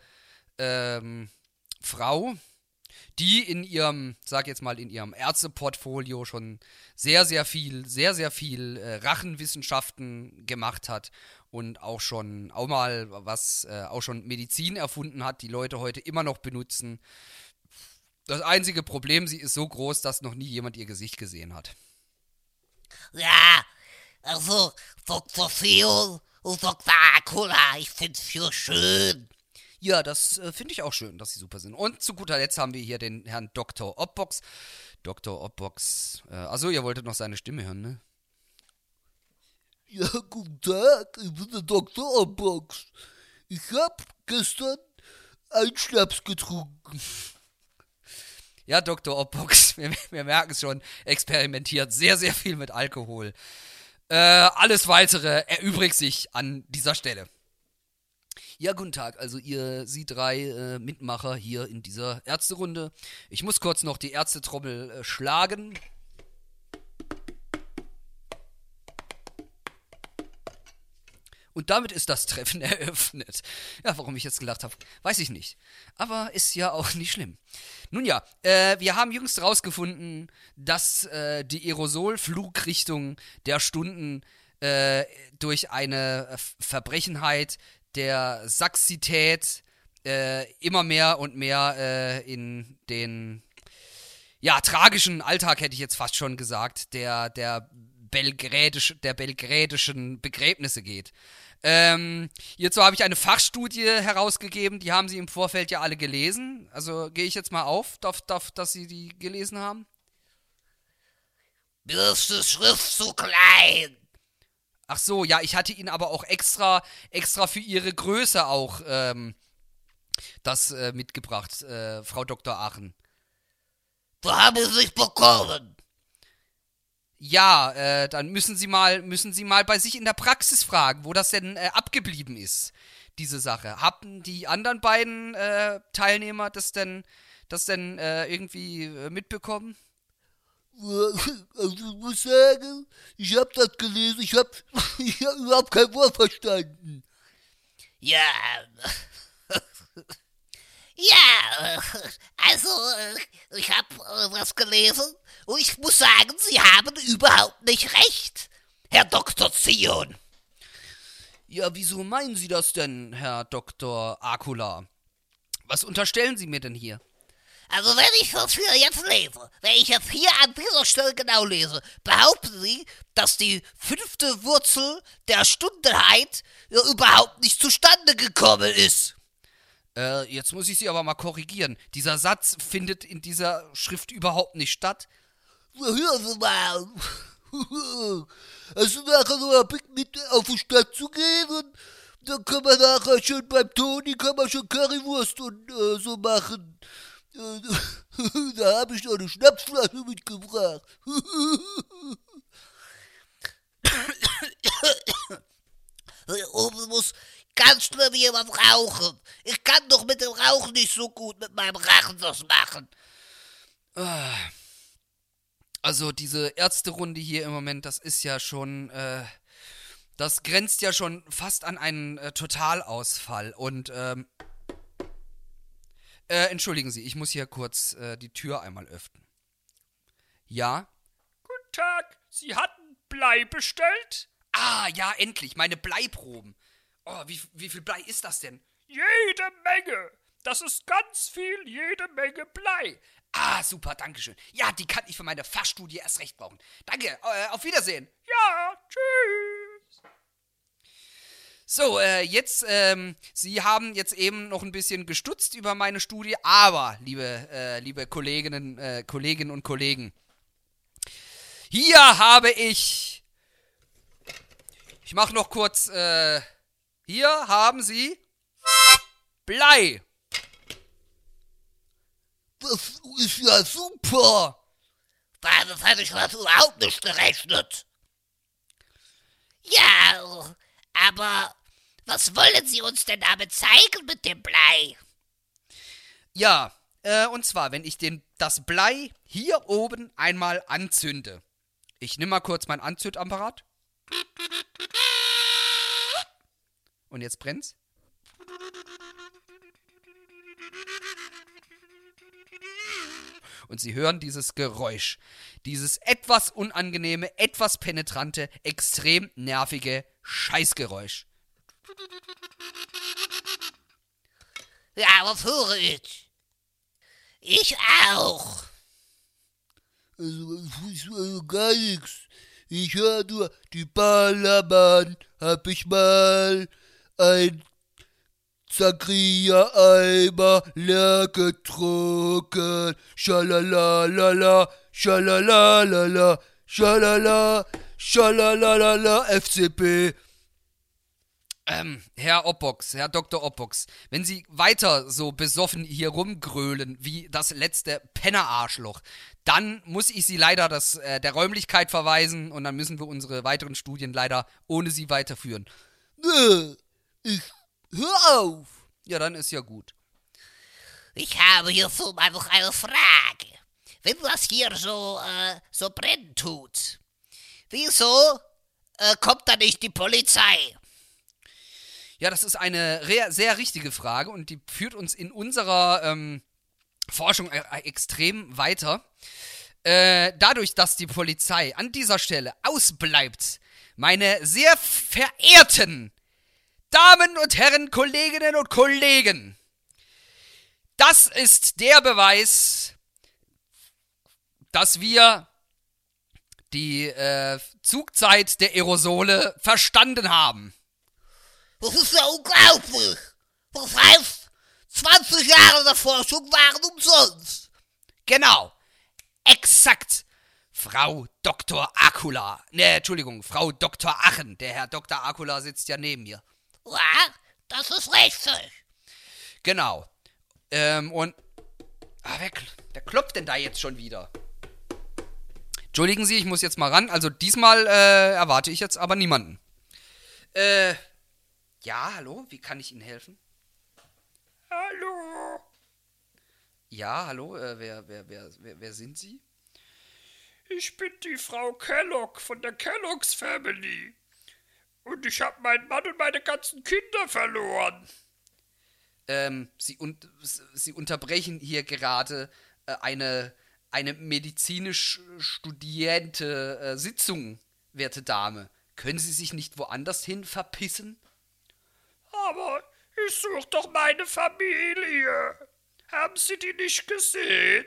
Frau, die in ihrem Ärzteportfolio schon sehr, sehr viel Rachenwissenschaften gemacht hat und auch schon Medizin erfunden hat, die Leute heute immer noch benutzen. Das einzige Problem, sie ist so groß, dass noch nie jemand ihr Gesicht gesehen hat.
Ja, also Dr. Zion und Dr. Akula, ich find's für schön.
Ja, das finde ich auch schön, dass sie super sind. Und zu guter Letzt haben wir hier den Herrn Dr. Opbox. Dr. Opbox, achso, ihr wolltet noch seine Stimme hören, ne?
Ja, guten Tag, ich bin der Dr. Opbox. Ich hab gestern einen Schnaps getrunken.
Ja, Dr. Opbox, wir merken es schon, experimentiert sehr, sehr viel mit Alkohol. Alles Weitere erübrigt sich an dieser Stelle. Ja, guten Tag, also Sie drei Mitmacher hier in dieser Ärzterunde. Ich muss kurz noch die Ärztetrommel schlagen. Und damit ist das Treffen eröffnet. Ja, warum ich jetzt gelacht habe, weiß ich nicht. Aber ist ja auch nicht schlimm. Nun ja, wir haben jüngst rausgefunden, dass die Aerosolflugrichtung der Stunden durch eine Verbrechenheit der Saxität immer mehr und mehr in den tragischen Alltag, hätte ich jetzt fast schon gesagt, der belgrädischen Begräbnisse geht. Hierzu habe ich eine Fachstudie herausgegeben, die haben Sie im Vorfeld ja alle gelesen. Also gehe ich jetzt mal auf, dass Sie die gelesen haben.
Mir ist die Schrift zu klein.
Ach so, ja, ich hatte Ihnen aber auch extra für Ihre Größe auch das mitgebracht, Frau Dr. Aachen.
Da haben Sie sich bekommen.
Ja, dann müssen Sie mal bei sich in der Praxis fragen, wo das denn abgeblieben ist, diese Sache. Haben die anderen beiden Teilnehmer das denn irgendwie mitbekommen?
Also ich muss sagen, ich hab das gelesen, ich hab überhaupt kein Wort verstanden.
Ja. Ja, also ich hab was gelesen und ich muss sagen, Sie haben überhaupt nicht recht, Herr Dr. Zion.
Ja, wieso meinen Sie das denn, Herr Dr. Akula? Was unterstellen Sie mir denn hier?
Also wenn ich das hier jetzt lese, wenn ich jetzt hier an dieser Stelle genau lese, behaupten Sie, dass die 5. Wurzel der Stundenheit überhaupt nicht zustande gekommen ist.
Jetzt muss ich Sie aber mal korrigieren. Dieser Satz findet in dieser Schrift überhaupt nicht statt.
Hören Sie mal. Also nachher noch ein bisschen mit auf die Stadt zu gehen und dann kann man nachher schon beim Toni Currywurst und so machen. Da habe ich noch eine Schnapsflasche mitgebracht.
Hier oben muss ganz schlimm jemand rauchen. Ich kann doch mit dem Rauchen nicht so gut mit meinem Rachen das machen.
Also diese Ärzterunde hier im Moment, das ist ja schon, das grenzt ja schon fast an einen Totalausfall. Und, entschuldigen Sie, ich muss hier kurz die Tür einmal öffnen. Ja?
Guten Tag, Sie hatten Blei bestellt?
Ah, ja, endlich, meine Bleiproben. Oh, wie viel Blei ist das denn?
Jede Menge. Das ist ganz viel, jede Menge Blei.
Ah, super, dankeschön. Ja, die kann ich für meine Fachstudie erst recht brauchen. Danke, auf Wiedersehen.
Ja, tschüss.
So, jetzt, Sie haben jetzt eben noch ein bisschen gestutzt über meine Studie, aber, liebe Kollegen und Kollegen, hier habe ich mache noch kurz, hier haben Sie Blei.
Das ist ja super.
Damit hätte ich was überhaupt nicht gerechnet. Ja, aber was wollen Sie uns denn damit zeigen mit dem Blei?
Ja, und zwar, wenn ich das Blei hier oben einmal anzünde. Ich nehme mal kurz meinen Anzündapparat. Und jetzt brennt's. Und Sie hören dieses Geräusch. Dieses etwas unangenehme, etwas penetrante, extrem nervige Scheißgeräusch.
Ja, was höre ich? Ich auch.
Also, ich höre gar nichts. Ich höre nur, die Ballermann hab ich mal ein Sangria-Eimer leer getrunken. Schalalalala, schalalalala, schalala, schalalalala, FCP.
Herr Oppox, Herr Dr. Oppox, wenn Sie weiter so besoffen hier rumgrölen wie das letzte Pennerarschloch, dann muss ich Sie leider der Räumlichkeit verweisen und dann müssen wir unsere weiteren Studien leider ohne Sie weiterführen.
Nö, ich hör auf.
Ja, dann ist ja gut.
Ich habe hierzu mal noch eine Frage. Wenn das hier so brennen tut, wieso kommt da nicht die Polizei?
Ja, das ist eine sehr richtige Frage und die führt uns in unserer Forschung extrem weiter. Dadurch, dass die Polizei an dieser Stelle ausbleibt, meine sehr verehrten Damen und Herren, Kolleginnen und Kollegen, das ist der Beweis, dass wir die Zugzeit der Aerosole verstanden haben.
Das ist ja unglaublich. Das heißt, 20 Jahre der Forschung waren umsonst.
Genau. Exakt. Frau Dr. Akula. Entschuldigung, Frau Dr. Achen. Der Herr Dr. Akula sitzt ja neben mir.
Ja, das ist richtig.
Genau. Und... wer klopft denn da jetzt schon wieder? Entschuldigen Sie, ich muss jetzt mal ran. Also diesmal erwarte ich jetzt aber niemanden. Ja, hallo? Wie kann ich Ihnen helfen?
Hallo.
Ja, hallo? Wer sind Sie?
Ich bin die Frau Kellogg von der Kellogg's Family. Und ich habe meinen Mann und meine ganzen Kinder verloren.
Sie unterbrechen hier gerade eine medizinisch studierte Sitzung, werte Dame. Können Sie sich nicht woanders hin verpissen?
Aber ich suche doch meine Familie. Haben Sie die nicht gesehen?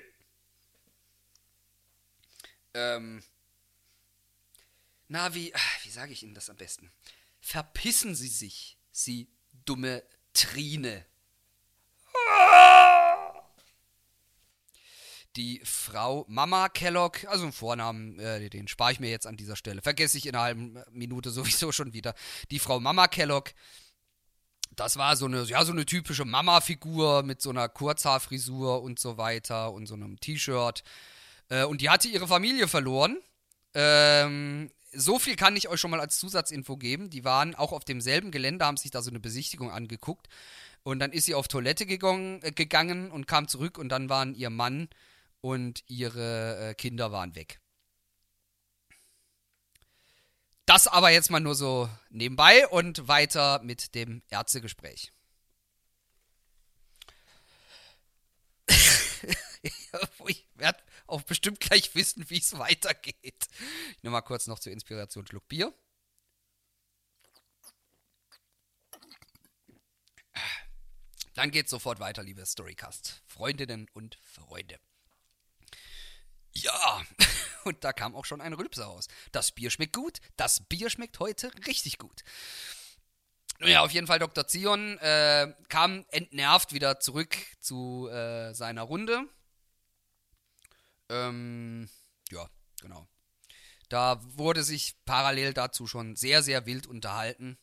Wie sage ich Ihnen das am besten? Verpissen Sie sich, Sie dumme Trine. Die Frau Mama Kellogg, also einen Vornamen, den spare ich mir jetzt an dieser Stelle. Vergesse ich in einer halben Minute sowieso schon wieder. Die Frau Mama Kellogg, das war so eine typische Mama-Figur mit so einer Kurzhaarfrisur und so weiter und so einem T-Shirt. Und die hatte ihre Familie verloren. So viel kann ich euch schon mal als Zusatzinfo geben. Die waren auch auf demselben Gelände, haben sich da so eine Besichtigung angeguckt. Und dann ist sie auf Toilette gegangen und kam zurück und dann waren ihr Mann und ihre Kinder waren weg. Das aber jetzt mal nur so nebenbei und weiter mit dem Ärztegespräch. Ich werde auch bestimmt gleich wissen, wie es weitergeht. Ich nehme mal kurz noch zur Inspiration einen Schluck Bier. Dann geht's sofort weiter, liebe Storycast-Freundinnen und Freunde. Ja, und da kam auch schon ein Rülpser raus. Das Bier schmeckt gut. Das Bier schmeckt heute richtig gut. Ja, auf jeden Fall Dr. Zion kam entnervt wieder zurück zu seiner Runde. Ja, genau. Da wurde sich parallel dazu schon sehr, sehr wild unterhalten.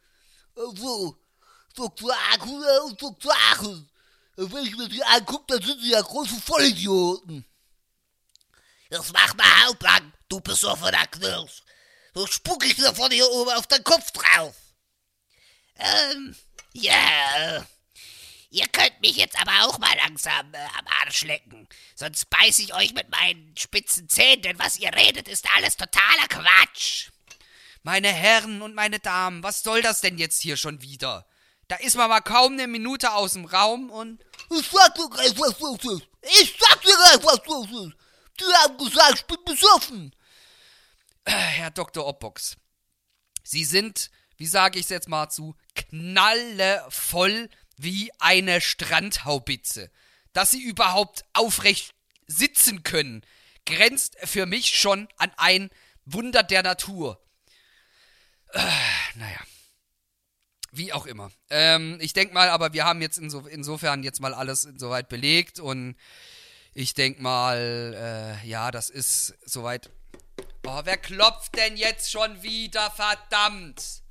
Dr. Akula und Dr. Achel. Wenn ich mir die angucke, dann sind sie ja große Vollidioten.
Jetzt mach mal halblang, du besoffener Knirsch. So spuck ich dir von hier oben auf den Kopf drauf. Ja. Ihr könnt mich jetzt aber auch mal langsam am Arsch lecken. Sonst beiß ich euch mit meinen spitzen Zähnen, denn was ihr redet, ist alles totaler Quatsch.
Meine Herren und meine Damen, was soll das denn jetzt hier schon wieder? Da ist man mal kaum eine Minute aus dem Raum und...
Ich sag dir gleich, was los ist. Die haben gesagt, ich bin besoffen.
Herr Dr. Opbox, Sie sind, wie sage ich es jetzt mal zu, knallevoll wie eine Strandhaubitze. Dass Sie überhaupt aufrecht sitzen können, grenzt für mich schon an ein Wunder der Natur. Naja. Wie auch immer. Ich denke mal, aber wir haben jetzt insofern jetzt mal alles insoweit belegt und ich denke mal, ja, das ist soweit. Oh, wer klopft denn jetzt schon wieder, verdammt?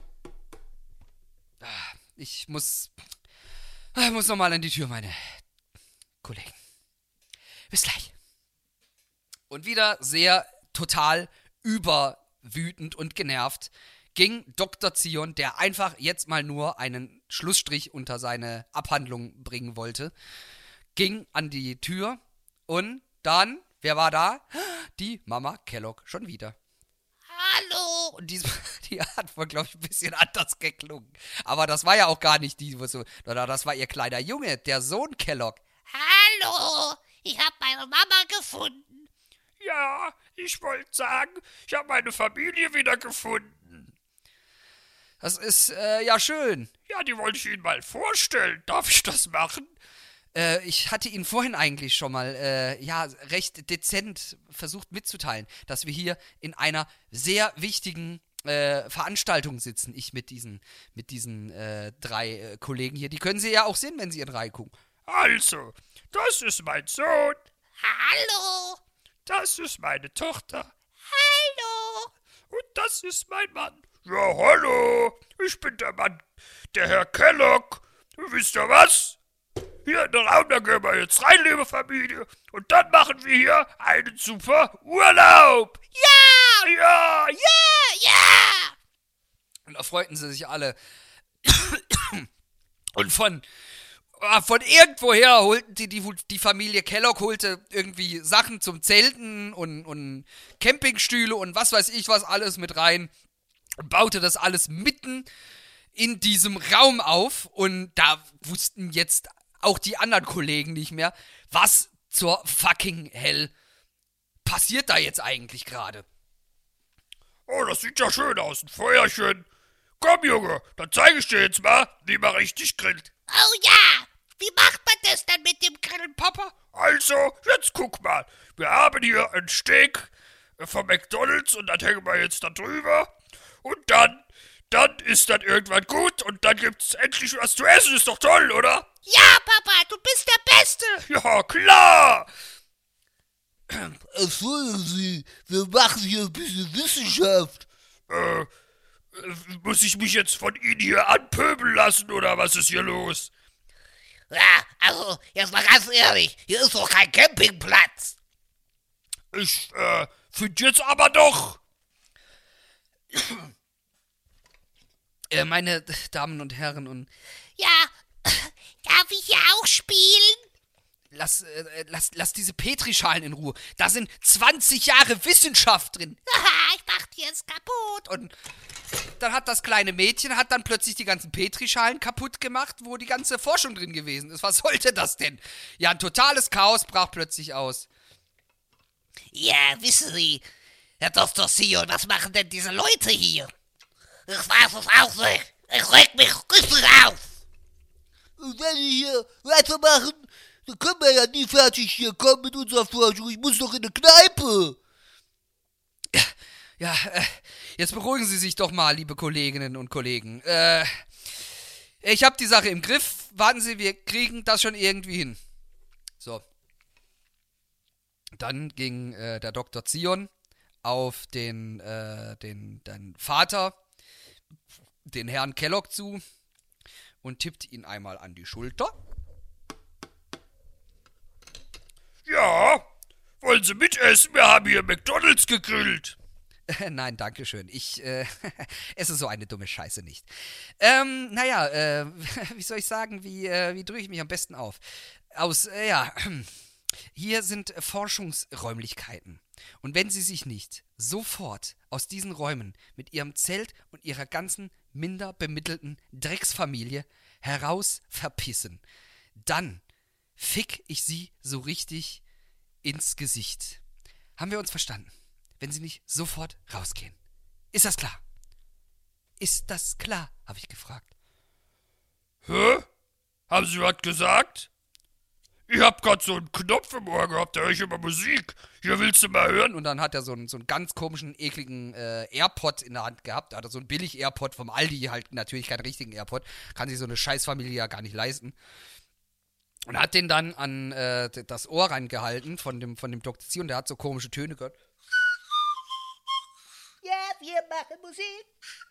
Ich muss nochmal an die Tür, meine Kollegen. Bis gleich. Und wieder sehr total überwütend und genervt ging Dr. Zion, der einfach jetzt mal nur einen Schlussstrich unter seine Abhandlung bringen wollte, ging an die Tür und dann, wer war da? Die Mama Kellogg schon wieder.
Hallo.
Und die hat wohl, glaube ich, ein bisschen anders geklungen. Aber das war ja auch gar nicht die, das war ihr kleiner Junge, der Sohn Kellogg.
Hallo. Ich habe meine Mama gefunden.
Ja, ich wollte sagen, ich habe meine Familie wieder gefunden.
Das ist, ja, schön.
Ja, die wollte ich Ihnen mal vorstellen. Darf ich das machen?
Ich hatte Ihnen vorhin eigentlich schon mal, ja, recht dezent versucht mitzuteilen, dass wir hier in einer sehr wichtigen Veranstaltung sitzen. Ich mit diesen 3 Kollegen hier. Die können Sie ja auch sehen, wenn Sie in Reihe gucken.
Also, das ist mein Sohn.
Hallo.
Das ist meine Tochter.
Hallo.
Und das ist mein Mann. Ja, hallo. Ich bin der Mann, der Herr Kellogg. Wisst ihr was? Hier in den Raum, da gehen wir jetzt rein, liebe Familie. Und dann machen wir hier einen super Urlaub.
Ja.
Ja,
Ja.
Und da freuten sie sich alle. Und von irgendwoher holten die Familie Kellogg holte irgendwie Sachen zum Zelten und Campingstühle und was weiß ich was alles mit rein und baute das alles mitten in diesem Raum auf und da wussten jetzt auch die anderen Kollegen nicht mehr, was zur fucking Hell passiert da jetzt eigentlich gerade.
Oh, das sieht ja schön aus, ein Feuerchen. Komm, Junge, dann zeige ich dir jetzt mal, wie man richtig grillt.
Oh ja. Wie macht man das dann mit dem
Also, jetzt guck mal. Wir haben hier ein Steak von McDonald's und das hängen wir jetzt da drüber. Und dann ist das irgendwann gut und dann gibt's endlich was zu essen. Ist doch toll, oder?
Ja, Papa, du bist der Beste.
Ja, klar.
Entschuldigen Sie, wir machen hier ein bisschen Wissenschaft.
Muss ich mich jetzt von Ihnen hier anpöbeln lassen oder was ist hier los?
Ja, also, jetzt mal ganz ehrlich, hier ist doch kein Campingplatz.
Ich finde jetzt aber doch.
Meine Damen und Herren, und
Ja, darf ich hier auch spielen?
lass diese Petrischalen in Ruhe. Da sind 20 Jahre Wissenschaft drin.
Haha, ich mach die jetzt kaputt.
Und dann hat das kleine Mädchen dann plötzlich die ganzen Petrischalen kaputt gemacht, wo die ganze Forschung drin gewesen ist. Was sollte das denn? Ja, ein totales Chaos brach plötzlich aus.
Ja, wissen Sie, Herr Dr. Sion, was machen denn diese Leute hier? Ich weiß es auch nicht. Ich reg mich richtig auf.
Und wenn wir hier weitermachen, dann können wir ja nie fertig hier kommen mit unserer Forschung. Ich muss doch in eine Kneipe.
Ja, jetzt beruhigen Sie sich doch mal, liebe Kolleginnen und Kollegen. Ich habe die Sache im Griff. Warten Sie, wir kriegen das schon irgendwie hin. So. Dann ging der Dr. Zion auf den Vater, den Herrn Kellogg, zu und tippte ihn einmal an die Schulter.
Ja, wollen Sie mitessen? Wir haben hier McDonald's gegrillt.
Nein, danke schön. Ich esse so eine dumme Scheiße nicht. Wie soll ich sagen, wie drücke ich mich am besten auf? Hier sind Forschungsräumlichkeiten. Und wenn Sie sich nicht sofort aus diesen Räumen mit Ihrem Zelt und Ihrer ganzen minder bemittelten Drecksfamilie heraus verpissen, dann fick ich Sie so richtig ins Gesicht. Haben wir uns verstanden? Wenn Sie nicht sofort rausgehen. Ist das klar? Ist das klar, habe ich gefragt.
Hä? Haben Sie was gesagt? Ich hab grad so einen Knopf im Ohr gehabt, da höre ich immer Musik. Hier, willst du mal hören?
Und dann hat er so einen ganz komischen, ekligen AirPod in der Hand gehabt. Da hat er so einen billig AirPod vom Aldi, halt natürlich keinen richtigen AirPod. Kann sich so eine Scheißfamilie ja gar nicht leisten. Und hat den dann an das Ohr reingehalten von dem Dr. Zion. Der hat so komische Töne gehört.
Ja, wir machen Musik.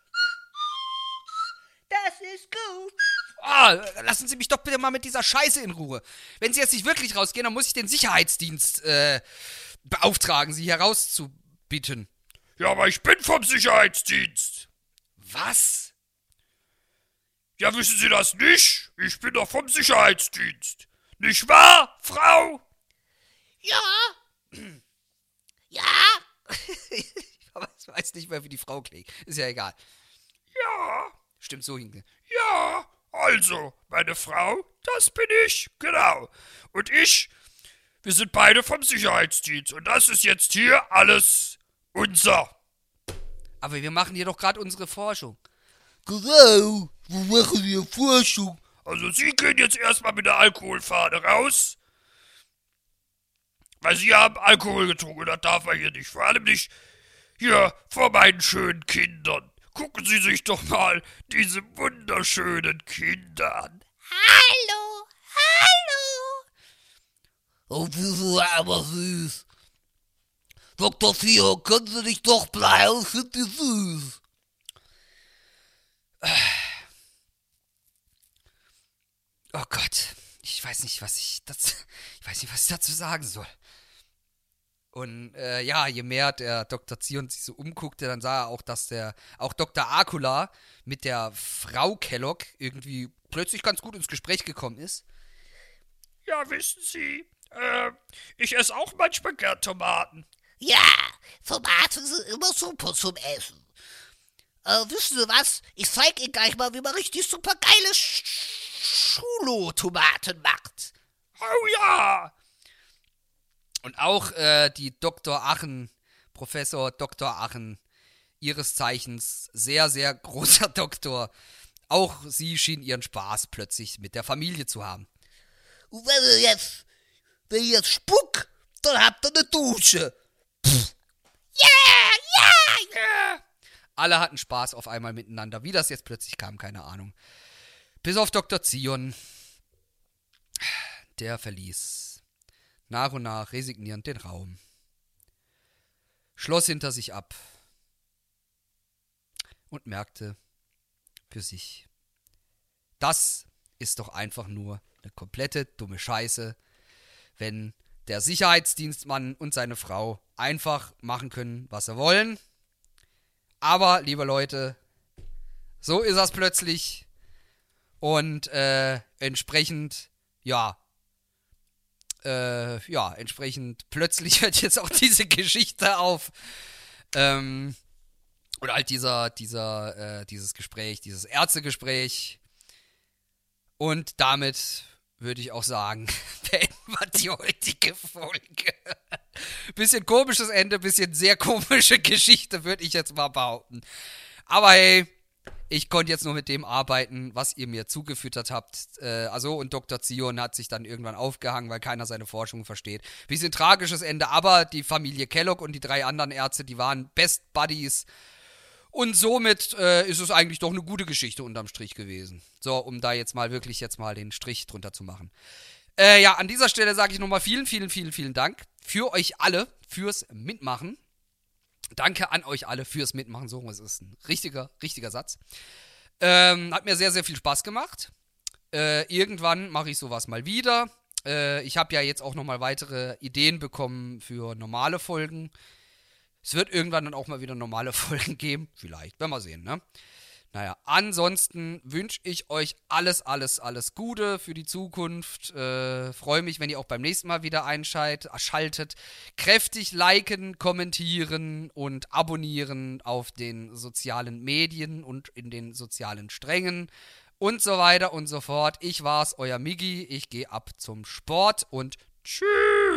Das ist gut.
Lassen Sie mich doch bitte mal mit dieser Scheiße in Ruhe. Wenn Sie jetzt nicht wirklich rausgehen, dann muss ich den Sicherheitsdienst beauftragen, Sie hier rauszubitten.
Ja, aber ich bin vom Sicherheitsdienst.
Was?
Ja, wissen Sie das nicht? Ich bin doch vom Sicherheitsdienst. Nicht wahr, Frau?
Ja. Ja.
Aber ich weiß nicht mehr, wie die Frau klingt. Ist ja egal.
Ja,
Stimmt so, Hinke.
ja. Also, meine Frau, das bin ich, genau. Und ich, wir sind beide vom Sicherheitsdienst. Und das ist jetzt hier alles unser.
Aber wir machen hier doch gerade unsere Forschung.
Genau, wir machen hier Forschung.
Also Sie gehen jetzt erstmal mit der Alkoholfahne raus. Weil Sie haben Alkohol getrunken, das darf man hier nicht. Vor allem nicht hier vor meinen schönen Kindern. Gucken Sie sich doch mal diese wunderschönen Kinder an.
Hallo. Hallo.
Oh, die sind aber süß. Dr. Theo, können Sie nicht doch bleiben? Ich finde die süß.
Oh Gott, ich weiß nicht, was ich dazu sagen soll. Und je mehr der Dr. Zion sich so umguckte, dann sah er auch, dass auch Dr. Akula mit der Frau Kellogg irgendwie plötzlich ganz gut ins Gespräch gekommen ist.
Ja, wissen Sie, ich esse auch manchmal gern Tomaten.
Ja, Tomaten sind immer super zum Essen. Wissen Sie was? Ich zeig Ihnen gleich mal, wie man richtig super geile Schulo-Tomaten macht.
Oh ja.
Und auch die Dr. Achen, Professor Dr. Achen, ihres Zeichens sehr, sehr großer Doktor, auch sie schien ihren Spaß plötzlich mit der Familie zu haben.
Und wenn ich jetzt spuck, dann habt ihr eine Dusche.
Alle hatten Spaß auf einmal miteinander. Wie das jetzt plötzlich kam, keine Ahnung. Bis auf Dr. Zion. Der verließ nach und nach resignierend den Raum. Schloss hinter sich ab. Und merkte für sich, das ist doch einfach nur eine komplette dumme Scheiße, wenn der Sicherheitsdienstmann und seine Frau einfach machen können, was sie wollen. Aber, liebe Leute, so ist das plötzlich. Und entsprechend, entsprechend plötzlich hört jetzt auch diese Geschichte auf. Oder halt dieses Gespräch, dieses Ärztegespräch. Und damit würde ich auch sagen, beenden wir die heutige Folge. Bisschen komisches Ende, bisschen sehr komische Geschichte, würde ich jetzt mal behaupten. Aber hey, ich konnte jetzt nur mit dem arbeiten, was ihr mir zugefüttert habt. Und Dr. Zion hat sich dann irgendwann aufgehangen, weil keiner seine Forschung versteht. Bisschen tragisches Ende, aber die Familie Kellogg und die 3 anderen Ärzte, die waren Best Buddies. Und somit ist es eigentlich doch eine gute Geschichte unterm Strich gewesen. So, um da jetzt mal den Strich drunter zu machen. An dieser Stelle sage ich nochmal vielen, vielen, vielen, vielen Dank für euch alle, fürs Mitmachen. Danke an euch alle fürs Mitmachen. So, es ist ein richtiger Satz. Hat mir sehr, sehr viel Spaß gemacht. Irgendwann mache ich sowas mal wieder. Ich habe ja jetzt auch nochmal weitere Ideen bekommen für normale Folgen. Es wird irgendwann dann auch mal wieder normale Folgen geben. Vielleicht, werden wir sehen, ne? Naja, ansonsten wünsche ich euch alles Gute für die Zukunft. Freue mich, wenn ihr auch beim nächsten Mal wieder einschaltet. Kräftig liken, kommentieren und abonnieren auf den sozialen Medien und in den sozialen Strängen und so weiter und so fort. Ich war's, euer Miggi. Ich gehe ab zum Sport und tschüss.